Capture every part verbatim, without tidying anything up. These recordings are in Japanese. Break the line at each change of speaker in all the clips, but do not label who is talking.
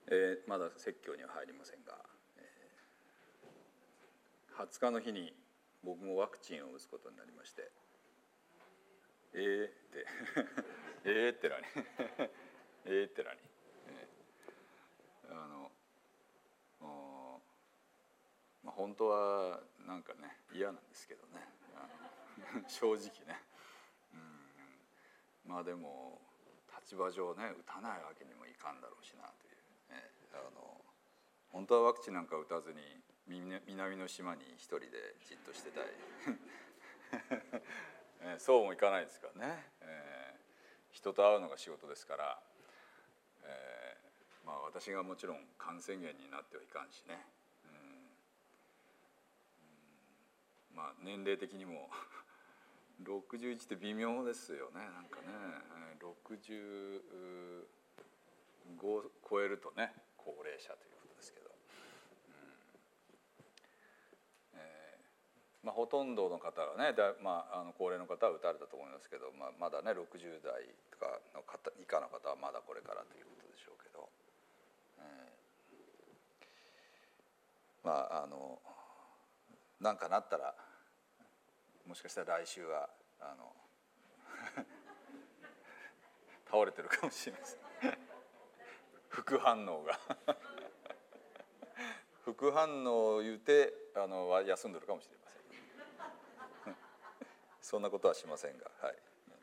えー、まだ説教には入りませんが、えー、はつかの日に僕もワクチンを打つことになりまして、えーってえーって何えーって何、えー、あのまあ、本当はなんかね嫌なんですけどね正直ね、うん、まあでも立場上ね打たないわけにもいかんだろうしなという、ね、あの本当はワクチンなんか打たずに南の島に一人でじっとしてたいそうもいかないですからね、えー、人と会うのが仕事ですから、えーまあ、私がもちろん感染源になってはいかんしね、うんうん、まあ年齢的にもろくじゅういちって微妙ですよね。なんかねろくじゅうご超えるとね高齢者ということですけど、うんえーまあ、ほとんどの方はねだ、まあ、あの高齢の方は打たれたと思いますけど、まあ、まだねろくじゅう代とかの方以下の方はまだこれからということでしょうけど、えー、まああの何かなったらもしかしたら来週はあの倒れてるかもしれません副反応が副反応を言うてあの休んでるかもしれませんそんなことはしませんが、はい、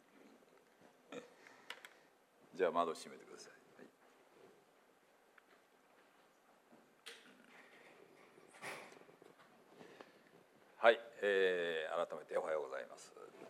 じゃあ窓を閉めてください。はい、えー、改めておはようございます。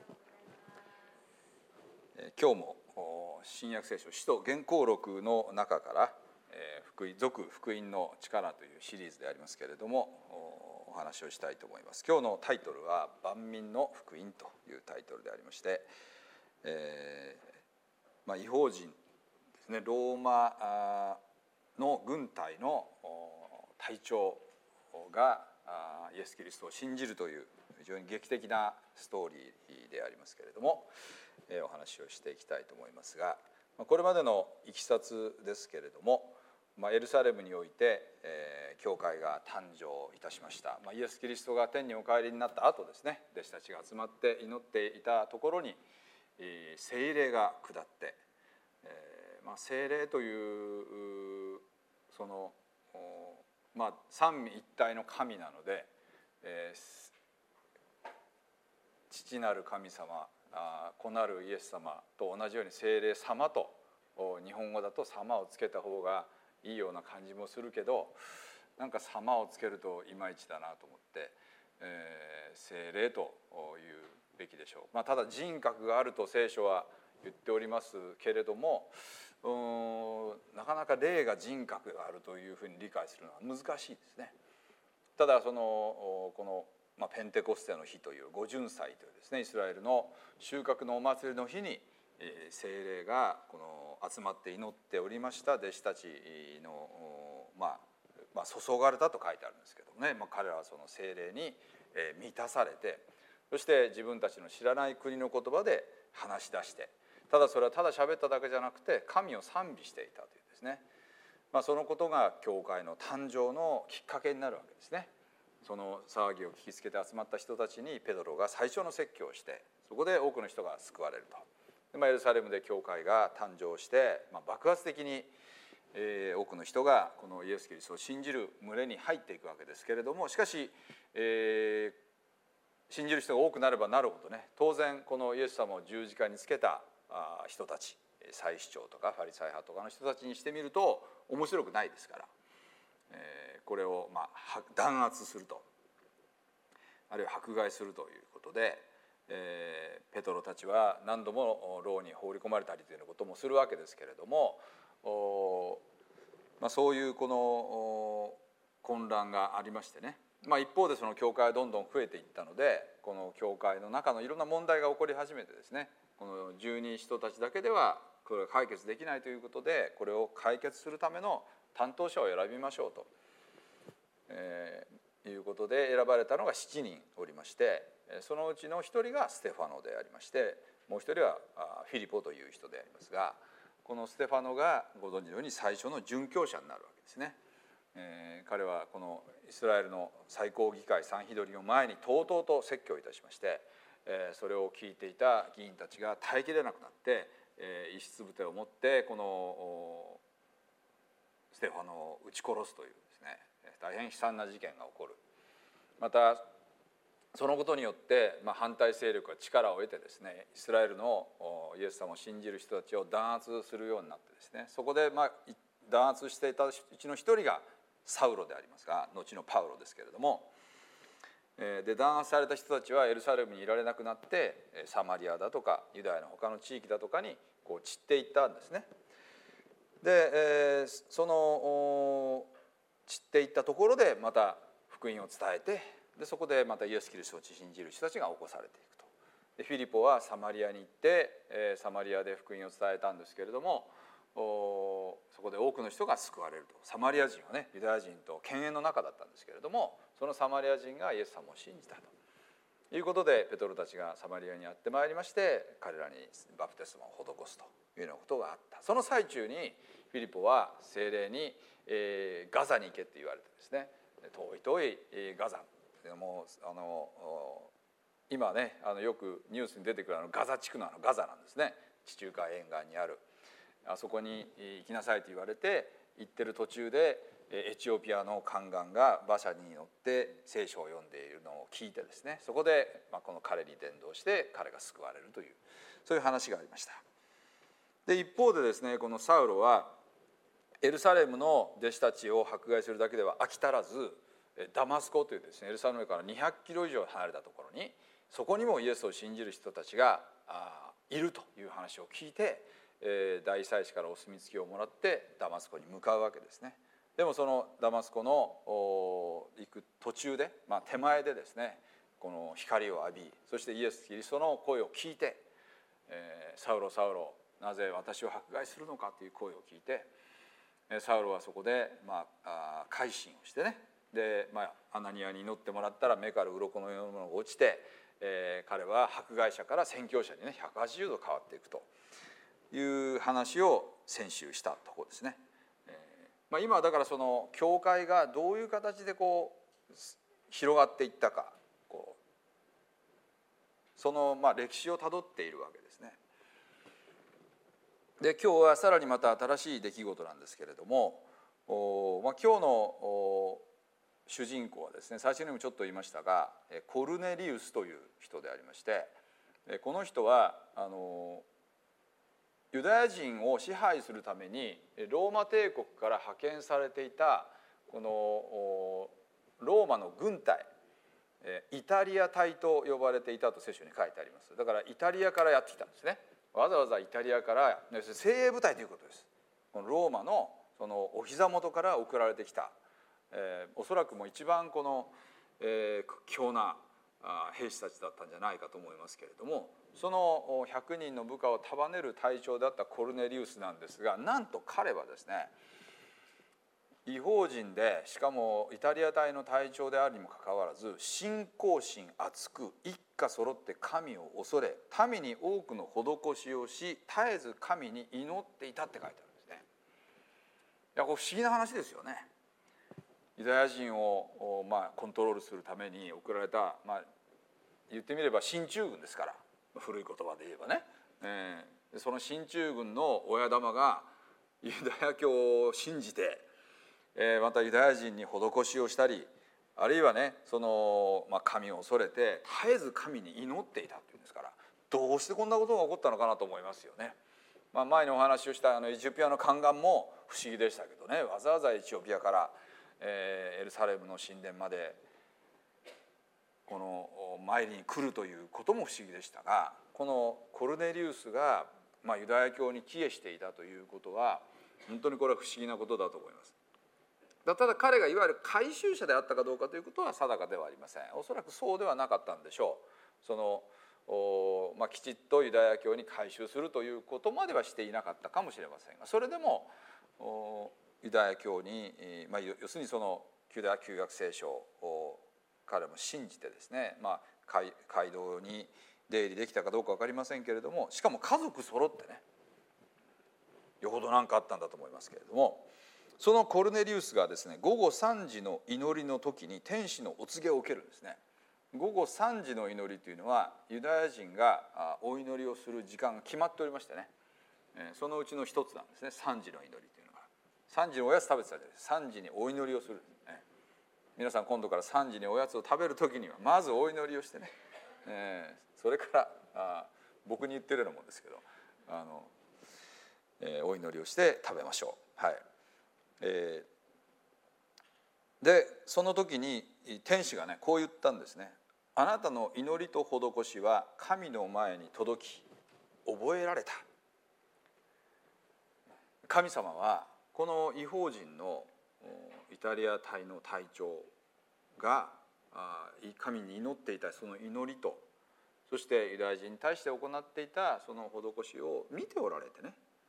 えー、今日も新約聖書使徒原稿録の中から、えー、福音続福音の力というシリーズでありますけれどもお話をしたいと思います。今日のタイトルは万民の福音というタイトルでありまして、えーまあ、異邦人ですね、ローマの軍隊の隊長がイエス・キリストを信じるという非常に劇的なストーリーでありますけれども、お話をしていきたいと思いますが、これまでのいきさつですけれども、エルサレムにおいて教会が誕生いたしました。イエス・キリストが天にお帰りになった後ですね、弟子たちが集まって祈っていたところに聖霊が下って、まあ、聖霊というその、まあ、三位一体の神なので、えー、父なる神様、子なるイエス様と同じように聖霊様と日本語だと様をつけた方がいいような感じもするけど、なんか様をつけるといまいちだなと思って、えー、聖霊というべきでしょう。まあ、ただ人格があると聖書は言っておりますけれども、うーんなかなか霊が人格があるというふうに理解するのは難しいですね。ただそのこの、まあ、ペンテコステの日という五巡祭というですね、イスラエルの収穫のお祭りの日に、えー、聖霊がこの集まって祈っておりました弟子たちの、まあ、まあ注がれたと書いてあるんですけどね、まあ、彼らはその聖霊に満たされて、そして自分たちの知らない国の言葉で話し出して、ただそれはただ喋っただけじゃなくて神を賛美していたというですね、まあ、そのことが教会の誕生のきっかけになるわけですね。その騒ぎを聞きつけて集まった人たちにペドロが最初の説教をして、そこで多くの人が救われると。で、まあ、エルサレムで教会が誕生して、まあ、爆発的に、えー、多くの人がこのイエス・キリストを信じる群れに入っていくわけですけれども、しかし、えー、信じる人が多くなればなるほどね、当然このイエス様を十字架につけた人たち、祭司長とかファリサイ派とかの人たちにしてみると面白くないですから、えー、これをまあ弾圧すると、あるいは迫害するということで、えー、ペトロたちは何度も牢に放り込まれたりというようなこともするわけですけれども、お、まあ、そういうこの混乱がありましてね、まあ、一方でその教会はどんどん増えていったので、この教会の中のいろんな問題が起こり始めてですね、この十二使徒たちだけではこれが解決できないということで、これを解決するための担当者を選びましょうと、えー、いうことで選ばれたのがしちにんおりまして、そのうちのひとりがステファノでありまして、もう一人はフィリポという人でありますが、 このステファノがご存知のように最初の殉教者になるわけですね。えー、彼はこのイスラエルの最高議会サンヒドリンを前にとうとうと説教いたしまして、えー、それを聞いていた議員たちが耐えきれなくなって、えー、遺失物を持ってこのステファノを撃ち殺すというですね、大変悲惨な事件が起こる。またそのことによって、まあ、反対勢力が力を得てですね、イスラエルのイエス様を信じる人たちを弾圧するようになってですね、そこで、まあ、弾圧していたうちの一人がサウロでありますが、後のパウロですけれども、で弾圧された人たちはエルサレムにいられなくなってサマリアだとかユダヤの他の地域だとかにこう散っていったんですね。で、えー、その散っていったところでまた福音を伝えて、でそこでまたイエス・キリストを信じる人たちが起こされていくと。でフィリポはサマリアに行って、えー、サマリアで福音を伝えたんですけれども、そこで多くの人が救われると。サマリア人はね、ユダヤ人と犬猿の仲だったんですけれども、そのサマリア人がイエス様を信じたということで、ペトロたちがサマリアにやってまいりまして、彼らにバプテスマを施すというようなことがあった。その最中にフィリポは聖霊に、えー、ガザに行けって言われてですね、遠い遠いガザ、もうあの今ね、あのよくニュースに出てくるあのガザ地区のあのガザなんですね。地中海沿岸にあるあそこに行きなさいと言われて行ってる途中で、エチオピアの宦官が馬車に乗って聖書を読んでいるのを聞いてですね、そこで、まあ、この彼に伝道して彼が救われるという、そういう話がありました。で一方でですね、このサウロはエルサレムの弟子たちを迫害するだけでは飽き足らず、ダマスコというですね、エルサレムからにひゃくキロ以上離れたところに、そこにもイエスを信じる人たちがいるという話を聞いて、大祭司からお墨付きをもらってダマスコに向かうわけですね。でもそのダマスコの行く途中で、まあ、手前でですね、この光を浴び、そしてイエス・キリストの声を聞いて、えー、サウロサウロなぜ私を迫害するのかという声を聞いて、サウロはそこで、まあ、改心をしてね、で、まあ、アナニアに祈ってもらったら目から鱗のようなものが落ちて、えー、彼は迫害者から宣教者にねひゃくはちじゅうど変わっていくという話を先週したところですね。えーまあ、今だからその教会がどういう形でこう広がっていったか、こうそのまあ歴史をたどっているわけですね。で今日はさらにまた新しい出来事なんですけれども、お、まあ、今日の主人公はですね、最初にもちょっと言いましたがコルネリウスという人でありまして、この人はあのユダヤ人を支配するためにローマ帝国から派遣されていたこのローマの軍隊、イタリア隊と呼ばれていたと聖書に書いてあります。だからイタリアからやってきたんですね。わざわざイタリアから精鋭部隊ということです。このローマのそのお膝元から送られてきた、えー、おそらくもう一番この、えー、屈強な兵士たちだったんじゃないかと思いますけれども、そのひゃくにんの部下を束ねる隊長であったコルネリウスなんですが、なんと彼はですね、異邦人でしかもイタリア隊の隊長であるにもかかわらず信仰心厚く一家揃って神を恐れ民に多くの施しをし絶えず神に祈っていたって書いてあるんですね。いやこれ不思議な話ですよね。ユダヤ人を、まあ、コントロールするために送られた、まあ、言ってみれば進駐軍ですから、古い言葉で言えばね、えー、その進駐軍の親玉がユダヤ教を信じて、えー、またユダヤ人に施しをしたり、あるいはねその、まあ、神を恐れて絶えず神に祈っていたっていうんですから、どうしてこんなことが起こったのかなと思いますよね。まあ、前にお話をしたあのエチオピアの宦官も不思議でしたけどね、わざわざエチオピアから、えー、エルサレムの神殿までこの参りに来るということも不思議でしたが、このコルネリウスが、まあ、ユダヤ教に帰依していたということは本当にこれは不思議なことだと思います。ただ彼がいわゆる改宗者であったかどうかということは定かではありません。おそらくそうではなかったんでしょう。そのまあ、きちっとユダヤ教に改宗するということまではしていなかったかもしれませんが、それでもユダヤ教に、まあ、要するにそのユダヤ旧約聖書を彼も信じてですね、まあ、街道に出入りできたかどうか分かりませんけれども、しかも家族揃ってねよほど何かあったんだと思いますけれども、そのコルネリウスがですね、午後さんじの祈りの時に天使のお告げを受けるんですね。午後さんじの祈りというのはユダヤ人がお祈りをする時間が決まっておりましてね、そのうちの一つなんですね、さんじの祈りというのが。さんじにおやつ食べてたじゃないですか。さんじにお祈りをする、ね、皆さん今度からさんじにおやつを食べる時にはまずお祈りをしてね、えー、それからあ僕に言ってるようなもんですけど、あの、えー、お祈りをして食べましょう。はい。えー、でその時に天使がねこう言ったんですね。あなたの祈りと施しは神の前に届き覚えられた。神様はこの異邦人のイタリア隊の隊長が神に祈っていたその祈りと、そしてユダヤ人に対して行っていたその施しを見ておられてね。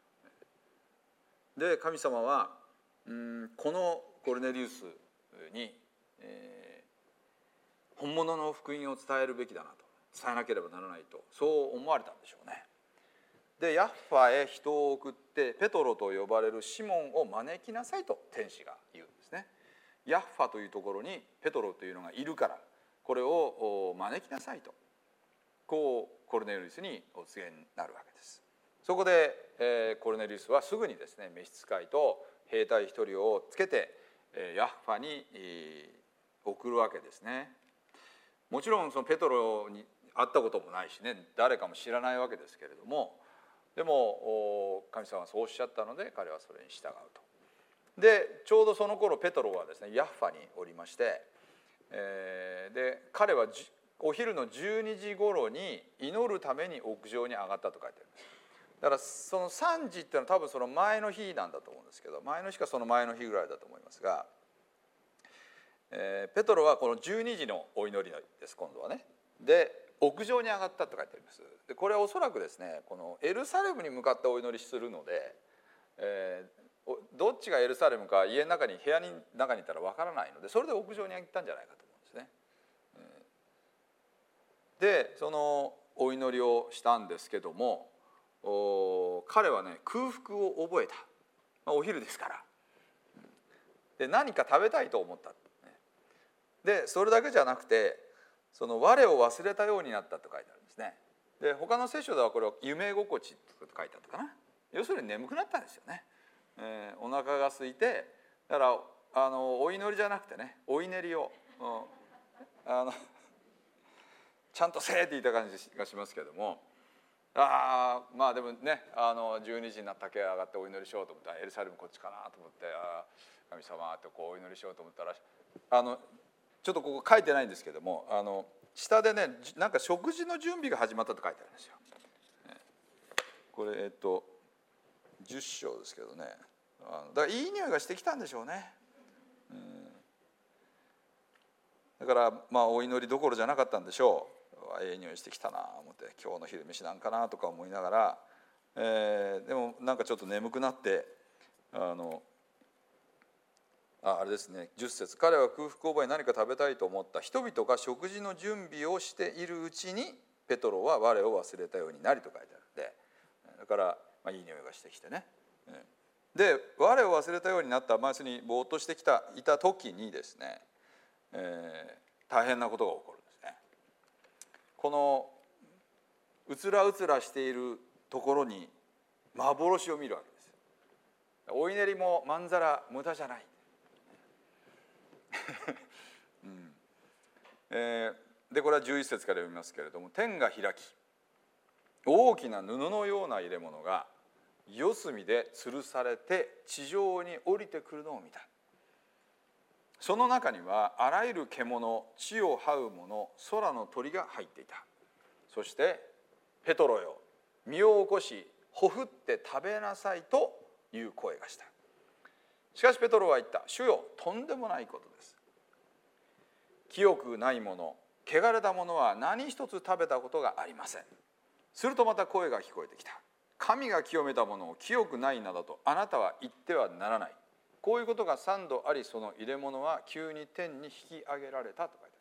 で神様はうんこのコルネリウスに、えー、本物の福音を伝えるべきだなと、伝えなければならないと、そう思われたんでしょうね。でヤッファへ人を送ってペトロと呼ばれるシモンを招きなさいと天使が言うんですね。ヤッファというところにペトロというのがいるからこれを招きなさいと、こうコルネリウスにお告げになるわけです。そこで、えー、コルネリウスはすぐにですね召使いと兵隊一人をつけてヤッファに送るわけですね。もちろんそのペトロに会ったこともないしね、誰かも知らないわけですけれども、でも神様はそうおっしゃったので彼はそれに従うと。でちょうどその頃ペトロはですねヤッファにおりまして、えー、で彼はお昼のじゅうにじ頃に祈るために屋上に上がったと書いてあります。だからそのさんじっていうのは多分その前の日なんだと思うんですけど、前の日かその前の日ぐらいだと思いますが、えー、ペトロはこのじゅうにじのお祈りです今度はね。で屋上に上がったと書いてあります。でこれはおそらくですねこのエルサレムに向かってお祈りするので、えー、どっちがエルサレムか家の中に部屋の中にいたらわからないので、それで屋上に行ったんじゃないかと思うんですね。でそのお祈りをしたんですけども、彼はね空腹を覚えた、まあ、お昼ですから。で何か食べたいと思った。でそれだけじゃなくてその我を忘れたようになったと書いてあるんですね。で他の聖書ではこれを夢心地と書いてあったかな。要するに眠くなったんですよね。えー、お腹が空いて、だからあのお祈りじゃなくてねお祈りを、うん、あのちゃんとせえって言った感じがしますけども、あまあでもねあのじゅうにじになったけ上がってお祈りしようと思ったらエルサレムこっちかなと思って、あ神様ってこうお祈りしようと思ったら、あのちょっとここ書いてないんですけども、あの下でねなんか食事の準備が始まったと書いてあるんですよ。これえっとじゅっ章ですけどね、あのだからいい匂いがしてきたんでしょうね。うん、だからまあお祈りどころじゃなかったんでしょう。ええ匂いしてきたな思って今日の昼飯なんかなとか思いながら、えー、でもなんかちょっと眠くなってあのああれですねじゅっ節、彼は空腹を覚え何か食べたいと思った。人々が食事の準備をしているうちにペトロは我を忘れたようになりと書いてあるんで、だから、まあ、いい匂いがしてきてね。で我を忘れたようになった、まあ、にぼーっとしてきたいた時にですね、えー、大変なことが起こるんですね。このうつらうつらしているところに幻を見るわけです。お祈りもまんざら無駄じゃない、うんえー、でこれはじゅういち節から読みますけれども、天が開き大きな布のような入れ物が四隅で吊るされて地上に降りてくるのを見た。その中にはあらゆる獣、地を這うもの、空の鳥が入っていた。そしてペトロよ、身を起こしほふって食べなさいという声がした。しかしペトロは言った。主よ、とんでもないことです。清くないもの、汚れたものは何一つ食べたことがありません。するとまた声が聞こえてきた。神が清めたものを清くないなどとあなたは言ってはならない。こういうことが三度あり、その入れ物は急に天に引き上げられたと書いて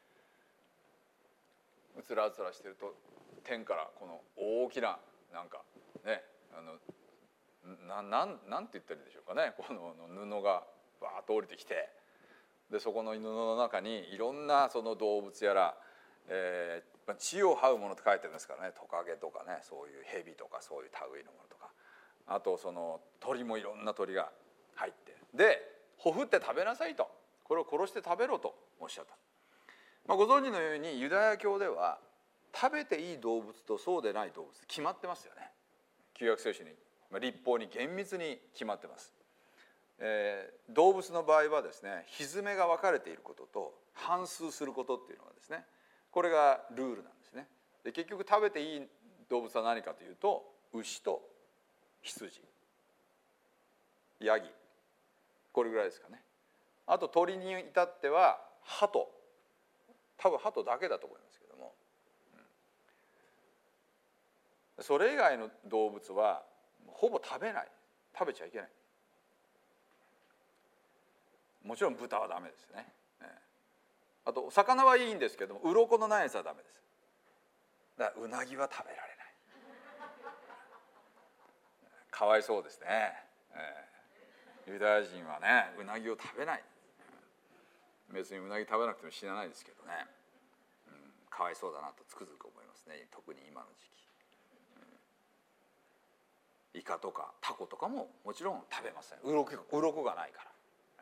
ある。うつらうつらしてると天からこの大きななんかね、あのななんなんて言ったらいいでしょうかね、この布がバーッと降りてきて、でそこの布の中にいろんなその動物やら、えー、地を這うものって書いてるんですからね、トカゲとかね、そういう蛇とかそういう類のものとか、あとその鳥もいろんな鳥が入って、でほふって食べなさいと、これを殺して食べろとおっしゃった。まあ、ご存知のようにユダヤ教では食べていい動物とそうでない動物決まってますよね。旧約聖書に、まあ、律法に厳密に決まってます。えー、動物の場合はですね、ひづめが分かれていることと反数することっていうのがですね、これがルールなんですね。で結局食べていい動物は何かというと、牛と羊、ヤギ、これぐらいですかね。あと鳥に至っては鳩、多分鳩だけだと思いますけども、うん、それ以外の動物はほぼ食べない、食べちゃいけない。もちろん豚はダメですね。あと魚はいいんですけども、鱗のないやつはダメです。だからうなぎは食べられない。かわいそうですね。ユダヤ人はね、うなぎを食べない。別にうなぎ食べなくても死なないですけどね、うん、かわいそうだなとつくづく思いますね。特に今の時期、うん、イカとかタコとかももちろん食べません。鱗がないから。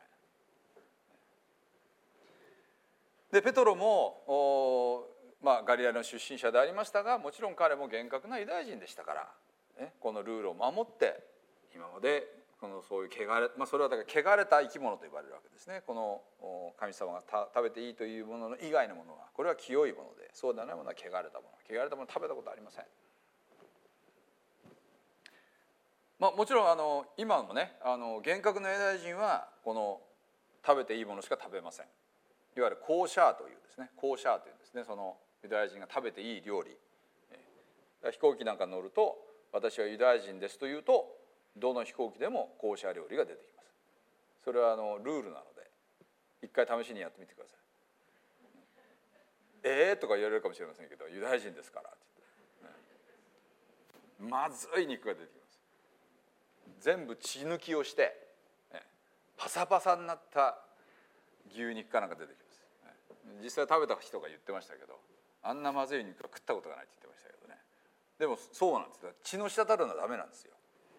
でペトロもまあ、ガリラの出身者でありましたが、もちろん彼も厳格なユダヤ人でしたから、ね、このルールを守って今までこのそういう汚れ、まあ、それはだから汚れた生き物と呼ばれるわけですね。この神様が食べていいというものの以外のものはこれは清いもので、そうでないものは汚れたもの、汚れたもの食べたことありません。まあ、もちろんあの今もね、あの厳格なユダヤ人はこの食べていいものしか食べません。いわゆるコーシャーというですね、コーシャーというですね、そのユダヤ人が食べていい料理、飛行機なんかに乗ると私はユダヤ人ですというと、どの飛行機でもコーシャー料理が出てきます。それはあのルールなので一回試しにやってみてください。ええー、とか言われるかもしれませんけど、ユダヤ人ですからって言って、ね、まずい肉が出てきます。全部血抜きをして、ね、パサパサになった牛肉かなんか出てきます。実際食べた人が言ってましたけど、あんなまずい肉は食ったことがないって言ってましたけどね。でもそうなんですよ。血の滴るのはダメなんですよ。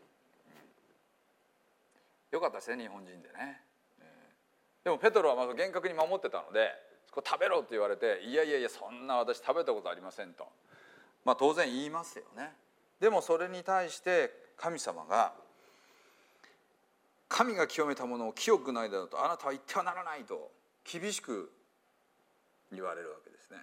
よかったですね、日本人でね。でもペトロはまず厳格に守ってたので、これ食べろって言われて、いやいやいやそんな私食べたことありませんと、まあ当然言いますよね。でもそれに対して神様が、神が清めたものを清くないだろうとあなたは言ってはならないと厳しく言われるわけですね。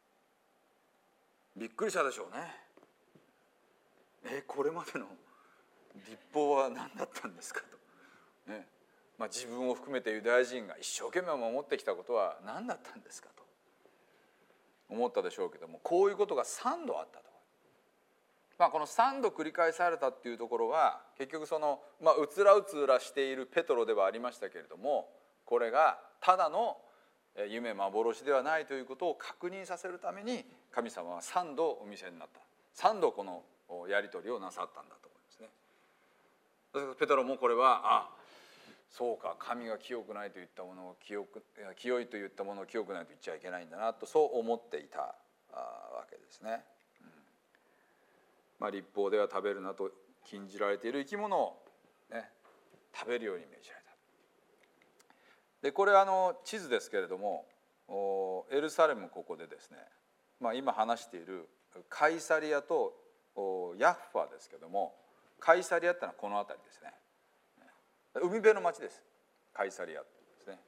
びっくりしたでしょうね。えこれまでの律法は何だったんですかと、ね、まあ、自分を含めてユダヤ人が一生懸命守ってきたことは何だったんですかと思ったでしょうけども、こういうことがさんどあったと。まあ、このさんど繰り返されたっていうところは結局その、まあ、うつらうつらしているペトロではありましたけれども、これがただの夢幻ではないということを確認させるために神様はさんどお見せになった、さんどこのやり取りをなさったんだと思いますね。ペトロもこれは、あそうか、神が清くないと言ったものを清く清いと言ったものを清くないと言っちゃいけないんだなと、そう思っていたわけですね。うん、まあ、律法では食べるなと禁じられている生き物を、ね、食べるように命じられた。でこれはあの地図ですけれども、エルサレムここでですね、まあ、今話しているカイサリアとヤッファですけども、カイサリアってのはこの辺りですね。海辺の町です、カイサリアですね。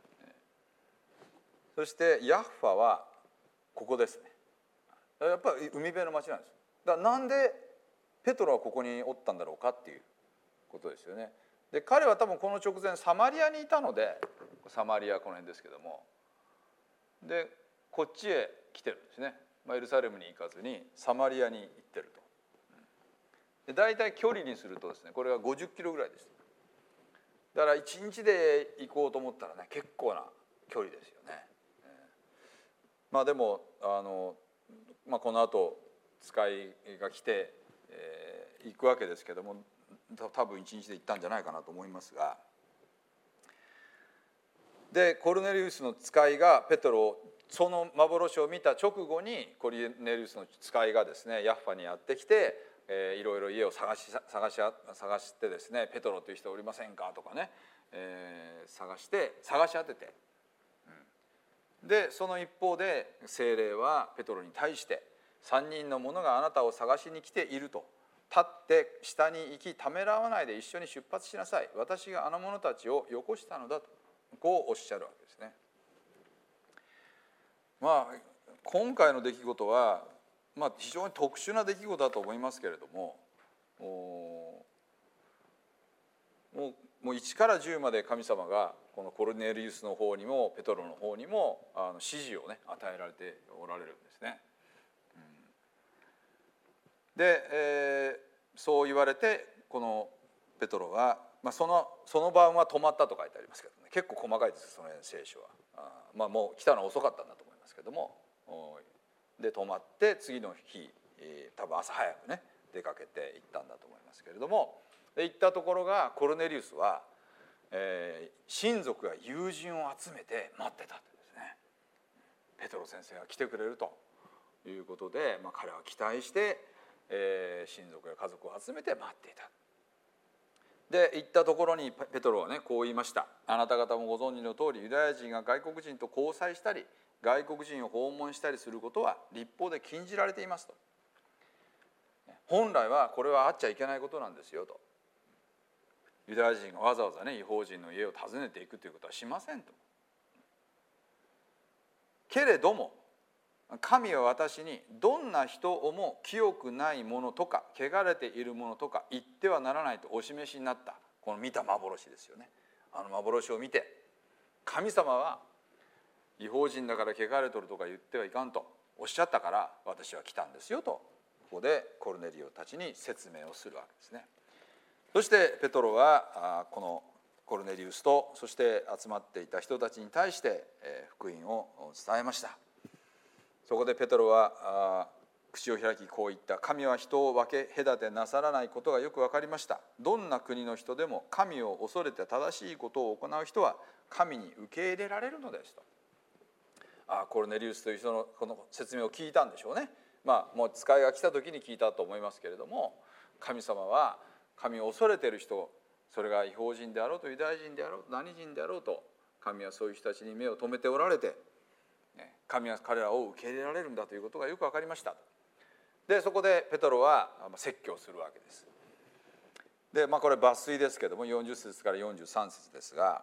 そしてヤッファはここですね。やっぱり海辺の町なんです。だからなんでペトロはここにおったんだろうかっていうことですよね。で彼は多分この直前サマリアにいたので、サマリアこの辺ですけども、でこっちへ来てるんですね。まあ、エルサレムに行かずにサマリアに行ってると。で大体距離にするとですね、これはごじゅっキロぐらいです。だからいちにちで行こうと思ったらね、結構な距離ですよね。まあでもあの、まあ、この後使いが来て、えー、行くわけですけども、 多分一日で行ったんじゃないかなと思いますが、でコルネリウスの使いがペトロをその幻を見た直後にコルネリウスの使いがですねヤッファにやってきて、えー、いろいろ家を探し探し探してですね、ペトロという人おりませんかとかね、えー、探して探し当てて、うん、でその一方で聖霊はペトロに対して三人の者があなたを探しに来ていると、立って下に行きためらわないで一緒に出発しなさい、私があの者たちをよこしたのだとこうおっしゃるわけですね。まあ今回の出来事は、まあ、非常に特殊な出来事だと思いますけれども、もうもういちからじゅうまで神様がこのコルネリウスの方にもペトロの方にもあの指示をね与えられておられるんですね。うん、で、えー、そう言われてこのペトロは、まあ、そのその晩は泊まったと書いてありますけどね、結構細かいですその辺聖書は。あまあもう来たのは遅かったんだと思いますけども、で泊まって次の日、えー、多分朝早くね出かけて行ったんだと思いますけれども、で行ったところがコルネリウスは、えー、親族や友人を集めて待ってたんですね。ペトロ先生が来てくれるということで、まあ、彼は期待して、えー、親族や家族を集めて待っていた。で行ったところにペトロはねこう言いました。あなた方もご存知の通り、ユダヤ人が外国人と交際したり外国人を訪問したりすることは律法で禁じられていますと。本来はこれはあっちゃいけないことなんですよと。ユダヤ人がわざわざね異邦人の家を訪ねていくということはしませんと。けれども神は私にどんな人をも清くないものとか汚れているものとか言ってはならないとお示しになった。この見た幻ですよね。あの幻を見て神様は異邦人だから汚れとるとか言ってはいかんとおっしゃったから私は来たんですよと、ここでコルネリオたちに説明をするわけですね。そしてペトロはこのコルネリウスとそして集まっていた人たちに対して福音を伝えました。そこでペトロは口を開きこう言った。神は人を分け隔てなさらないことがよく分かりました。どんな国の人でも神を恐れて正しいことを行う人は神に受け入れられるのですと。あコルネリウスという人のこの説明を聞いたんでしょうね。まあもう使いが来た時に聞いたと思いますけれども、神様は神を恐れている人、それが異邦人であろうとユダヤ人であろうと何人であろうと、神はそういう人たちに目を留めておられて、神は彼らを受け入れられるんだということがよく分かりました。でそこでペトロは説教するわけです。でまあこれ抜粋ですけどもよんじゅっ節からよんじゅうさん節ですが、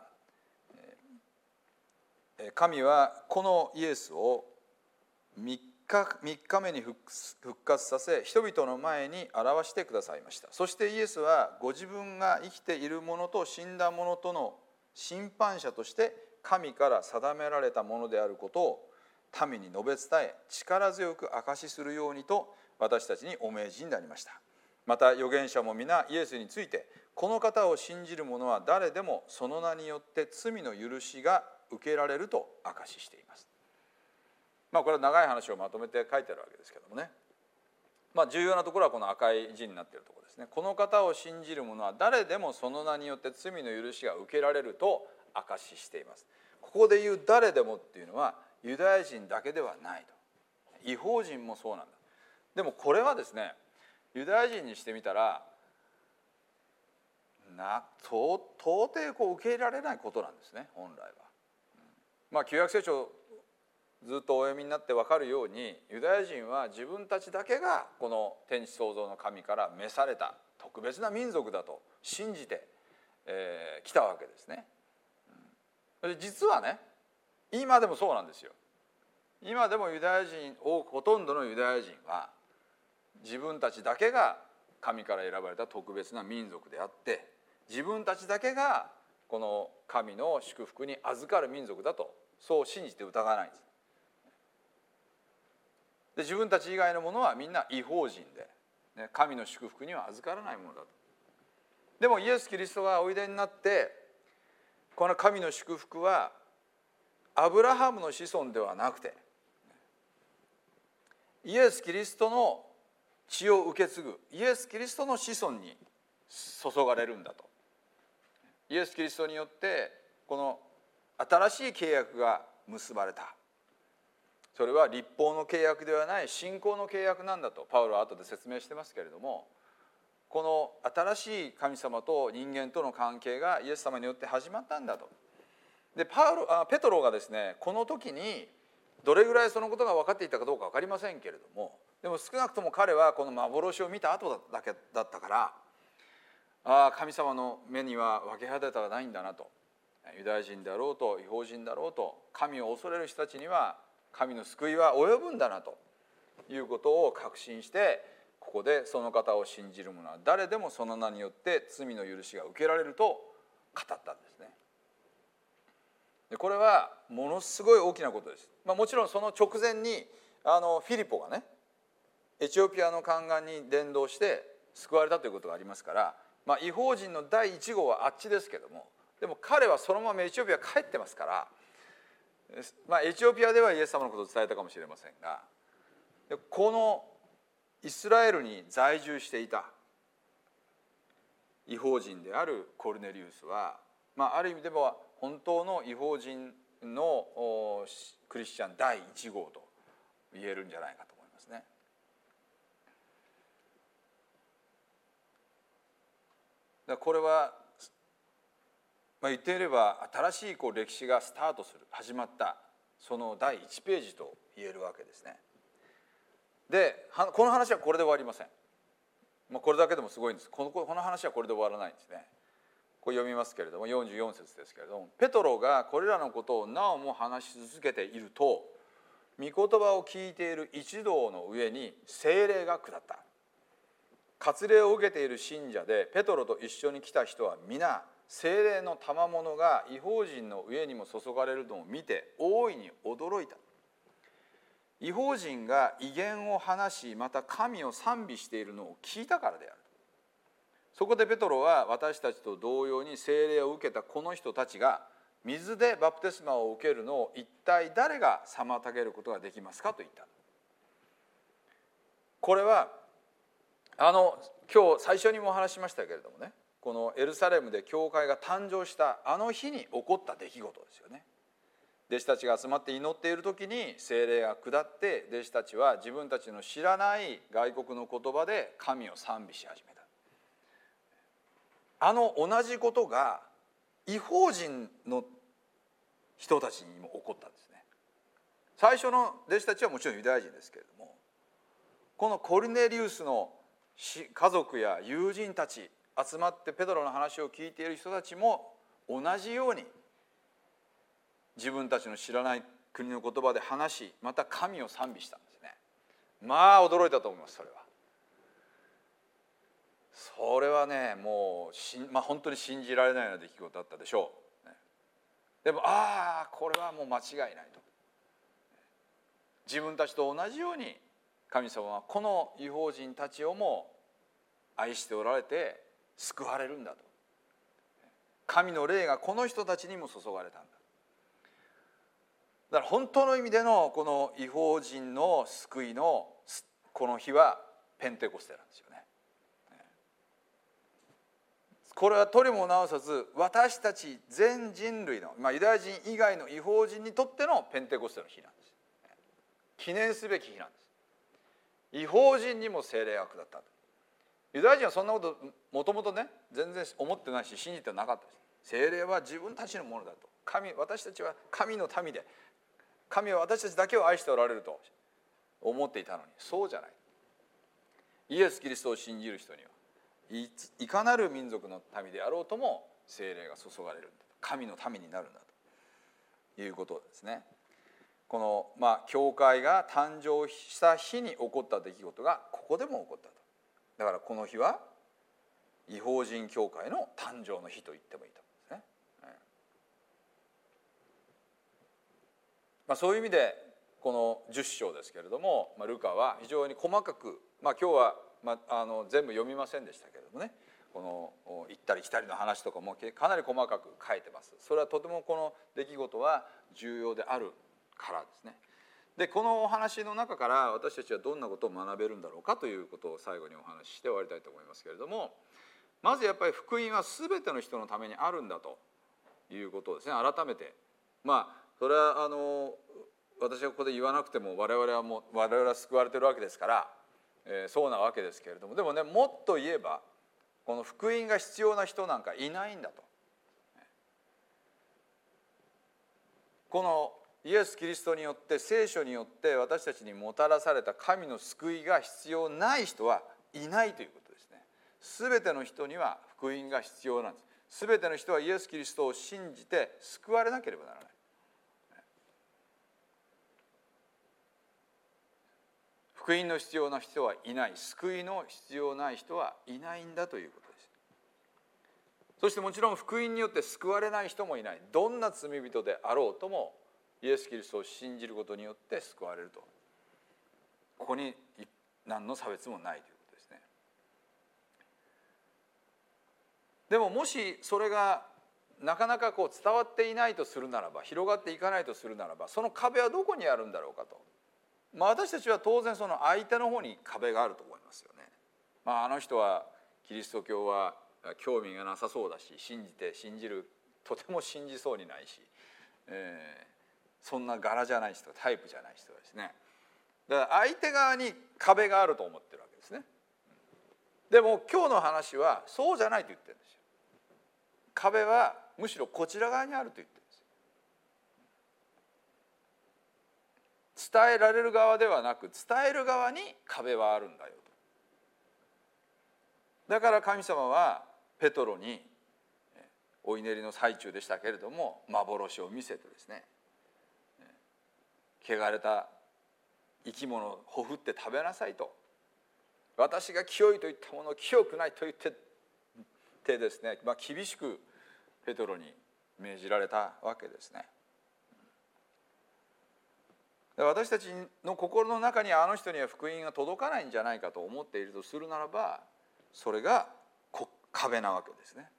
神はこのイエスを3日、みっかめに復活させ人々の前に表してくださいました。そしてイエスはご自分が生きている者と死んだ者との審判者として神から定められたものであることを民に述べ伝え力強く証しするようにと私たちにお命じになりました。また預言者も皆イエスについてこの方を信じる者は誰でもその名によって罪の許しが受けられると証ししています。まあこれは長い話をまとめて書いてあるわけですけどもね、まあ重要なところはこの赤い字になっているところですね。この方を信じる者は誰でもその名によって罪の許しが受けられると証ししています。ここで言う誰でもっていうのはユダヤ人だけではないと。異邦人もそうなんだ。でもこれはですねユダヤ人にしてみたらな到底こう受け入れられないことなんですね本来は。まあ旧約聖書ずっとお読みになって分かるようにユダヤ人は自分たちだけがこの天地創造の神から召された特別な民族だと信じて、えー、来たわけですね。で実はね今でもそうなんですよ。今でもユダヤ人をほとんどのユダヤ人は自分たちだけが神から選ばれた特別な民族であって自分たちだけがこの神の祝福に預かる民族だとそう信じて疑わないんです。で自分たち以外のものはみんな異邦人で、ね、神の祝福には預からないものだと。でもイエス・キリストがおいでになってこの神の祝福はアブラハムの子孫ではなくてイエス・キリストの血を受け継ぐイエス・キリストの子孫に注がれるんだと。イエス・キリストによってこの新しい契約が結ばれた。それは律法の契約ではない信仰の契約なんだとパウロは後で説明してますけれども、この新しい神様と人間との関係がイエス様によって始まったんだと。でパウロあペトロがですね、この時にどれぐらいそのことが分かっていたかどうか分かりませんけれども、でも少なくとも彼はこの幻を見た後だけだったから、ああ神様の目には分け隔てはないんだなと。ユダヤ人であろうと異邦人だろうと、神を恐れる人たちには神の救いは及ぶんだなということを確信して、ここでその方を信じる者は誰でもその名によって罪の許しが受けられると語ったんですね。でこれはものすごい大きなことです。まあ、もちろんその直前にあのフィリポがね、エチオピアの宦官に伝道して救われたということがありますから、まあ、異邦人の第一号はあっちですけども、でも彼はそのままエチオピア帰ってますから、まあ、エチオピアではイエス様のことを伝えたかもしれませんが、このイスラエルに在住していた異邦人であるコルネリウスは、まあ、ある意味では本当の異邦人のクリスチャン第一号と言えるんじゃないかと思いますね。だからこれは、まあ、言っていれば新しいこう歴史がスタートする始まったその第一ページと言えるわけですね。でこの話はこれで終わりません。まあ、これだけでもすごいんです。このこの話はこれで終わらないんですね。これ読みますけれども、よんじゅうよん節ですけれども、ペトロがこれらのことをなおも話し続けていると、御言葉を聞いている一同の上に聖霊が下った。割礼を受けている信者でペトロと一緒に来た人は皆聖霊の賜物が異邦人の上にも注がれるのを見て大いに驚いた。異邦人が異言を話し、また神を賛美しているのを聞いたからである。そこでペトロは私たちと同様に聖霊を受けたこの人たちが水でバプテスマを受けるのを一体誰が妨げることができますかと言った。これはあの今日最初にもお話しましたけれどもね、このエルサレムで教会が誕生したあの日に起こった出来事ですよね。弟子たちが集まって祈っている時に聖霊が下って、弟子たちは自分たちの知らない外国の言葉で神を賛美し始めた。あの同じことが異邦人の人たちにも起こったんですね。最初の弟子たちはもちろんユダヤ人ですけれども、このコルネリウスの家族や友人たち集まってペトロの話を聞いている人たちも同じように自分たちの知らない国の言葉で話し、また神を賛美したんですね。まあ驚いたと思います。それはそれはね、もうし、まあ、本当に信じられないような出来事だったでしょう。でもああこれはもう間違いないと。自分たちと同じように神様はこの異邦人たちをも愛しておられて救われるんだと。神の霊がこの人たちにも注がれたんだ。だから本当の意味でのこの異邦人の救いのこの日はペンテコステなんですよね。これはとりもなおさず私たち全人類の、まあ、ユダヤ人以外の異邦人にとってのペンテコステの日なんです。記念すべき日なんです。異邦人にも聖霊が下ったと。ユダヤ人はそんなこともともとね全然思ってないし信じてなかったです。聖霊は自分たちのものだと。神私たちは神の民で、神は私たちだけを愛しておられると思っていたのに、そうじゃない。イエス・キリストを信じる人にはいついかなる民族の民であろうとも聖霊が注がれるんだと、神の民になるんだということですね。このまあ教会が誕生した日に起こった出来事がここでも起こったと。だからこの日は異邦人教会の誕生の日と言ってもいいと思うんですね。まあ、そういう意味でこのじゅっ章ですけれども、まあ、ルカは非常に細かく、まあ、今日は、まあ、あの全部読みませんでしたけれどもね、この行ったり来たりの話とかもかなり細かく書いてます。それはとてもこの出来事は重要であるからですね。でこのお話の中から私たちはどんなことを学べるんだろうかということを最後にお話しして終わりたいと思いますけれども、 まずやっぱり福音は全ての人のためにあるんだということをですね、改めて、まあそれはあの私がここで言わなくても我々はもう我々は救われてるわけですから、えー、そうなわけですけれども、でもね、もっと言えばこの福音が必要な人なんかいないんだと。このイエス・キリストによって、聖書によって私たちにもたらされた神の救いが必要ない人はいないということですね。すべての人には福音が必要なんです。すべての人はイエス・キリストを信じて救われなければならない。福音の必要な人はいない、救いの必要ない人はいないんだということです。そしてもちろん福音によって救われない人もいない。どんな罪人であろうともイエス・キリストを信じることによって救われると。ここに何の差別もないということですね。でももしそれがなかなかこう伝わっていないとするならば、広がっていかないとするならば、その壁はどこにあるんだろうかと。まあ、私たちは当然その相手の方に壁があると思いますよね。まあ、あの人はキリスト教は興味がなさそうだし、信じて信じるとても信じそうにないし、えー、そんな柄じゃない人、タイプじゃない人ですね。だから相手側に壁があると思ってるわけですね。でも今日の話はそうじゃないと言ってるんですよ。壁はむしろこちら側にあると言ってるんです。伝えられる側ではなく、伝える側に壁はあるんだよと。だから神様はペトロにお祈りの最中でしたけれども、幻を見せてですね、汚れた生き物をほふって食べなさいと。私が清いと言ったものを清くないと言っててですね、まあ、厳しくペトロに命じられたわけですね。私たちの心の中にあの人には福音が届かないんじゃないかと思っているとするならば、それが壁なわけですね。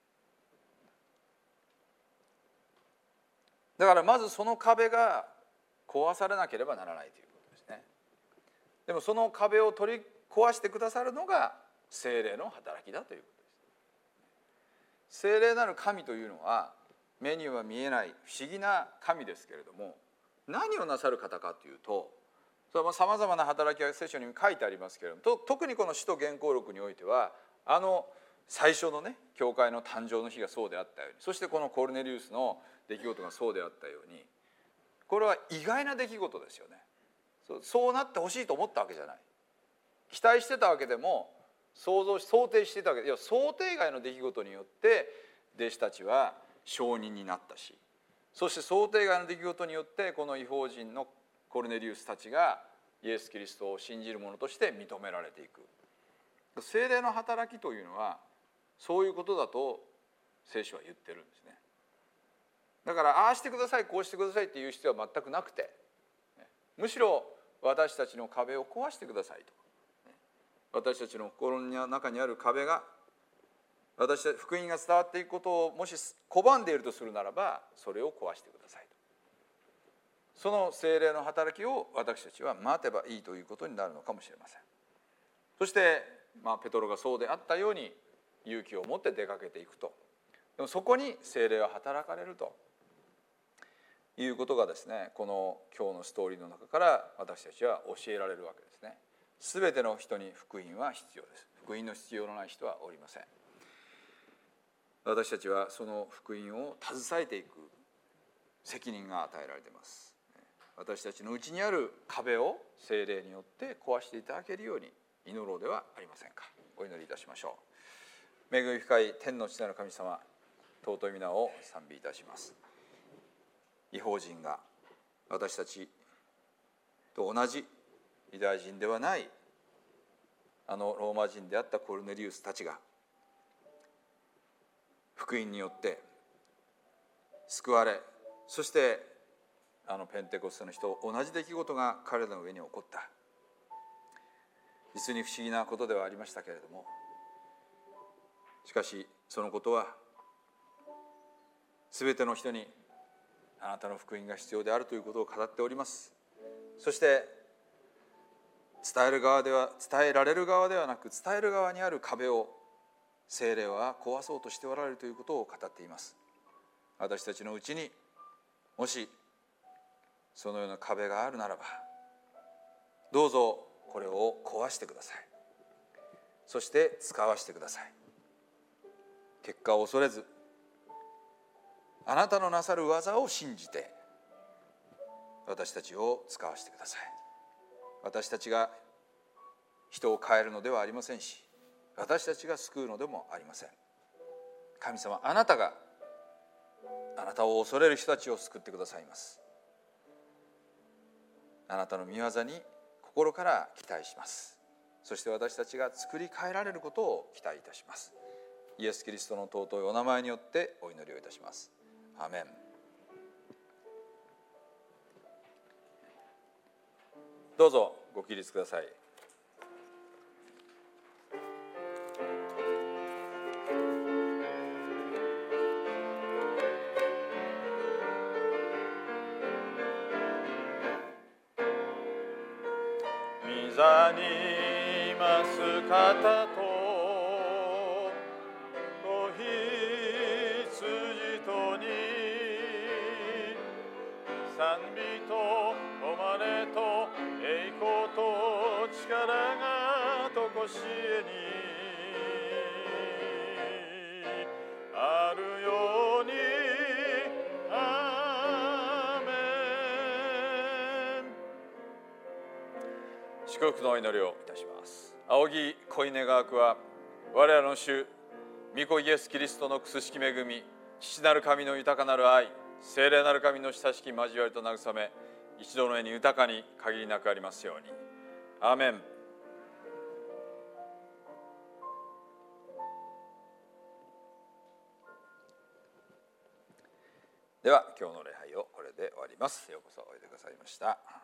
だからまずその壁が壊されなければならないということですね。でもその壁を取り壊してくださるのが聖霊の働きだということです。聖霊なる神というのは目には見えない不思議な神ですけれども、何をなさる方かというと、さまざまな働きが聖書に書いてありますけれども、と特にこの使徒原稿録においては、あの最初のね教会の誕生の日がそうであったように、そしてこのコルネリウスの出来事がそうであったように、これは意外な出来事ですよね。そう、そうなってほしいと思ったわけじゃない、期待してたわけでも想像し想定してたわけで、いや想定外の出来事によって弟子たちは証人になったし、そして想定外の出来事によってこの異邦人のコルネリウスたちがイエス・キリストを信じる者として認められていく。聖霊の働きというのはそういうことだと聖書は言ってるんですね。だからああしてください、こうしてくださいっていう必要は全くなくて、むしろ私たちの壁を壊してくださいと。私たちの心の中にある壁が、私たち福音が伝わっていくことをもし拒んでいるとするならば、それを壊してくださいと。その聖霊の働きを私たちは待てばいいということになるのかもしれません。そして、まあ、ペトロがそうであったように勇気を持って出かけていくと。でもそこに聖霊は働かれるということがですね、この今日のストーリーの中から私たちは教えられるわけですね。すべての人に福音は必要です。福音の必要のない人はおりません。私たちはその福音を携えていく責任が与えられています。私たちのうちにある壁を聖霊によって壊していただけるように祈ろうではありませんか。お祈りいたしましょう。恵み深い天の父なる神様、尊い皆を賛美いたします。異邦人が私たちと同じユダヤ人ではないあのローマ人であったコルネリウスたちが福音によって救われ、そしてあのペンテコステの日と同じ出来事が彼らの上に起こった。実に不思議なことではありましたけれども、しかしそのことは全ての人にあなたの福音が必要であるということを語っております。そして伝える側では伝えられる側ではなく、伝える側にある壁を聖霊は壊そうとしておられるということを語っています。私たちのうちにもしそのような壁があるならば、どうぞこれを壊してください。そして使わしてください。結果を恐れず、あなたのなさる技を信じて私たちを使わしてください。私たちが人を変えるのではありませんし、私たちが救うのでもありません。神様、あなたがあなたを恐れる人たちを救ってくださいます。あなたの御業に心から期待します。そして私たちが作り変えられることを期待いたします。イエス・キリストの尊いお名前によってお祈りをいたします。アーメン。どうぞご起立ください。
御座にいます方と子羊とに賛美と誉れと栄光と力がとこしえにあるように。アーメン。
祝福のお祈りをいたします。仰ぎ恋願わくは、我らの主御子イエス・キリストの苦しき恵み、父なる神の豊かなる愛、聖霊なる神の親しき交わりと慰め、一度の絵に豊かに限りなくありますように。アーメン。では今日の礼拝をこれで終わります。ようこそおいでくださいました。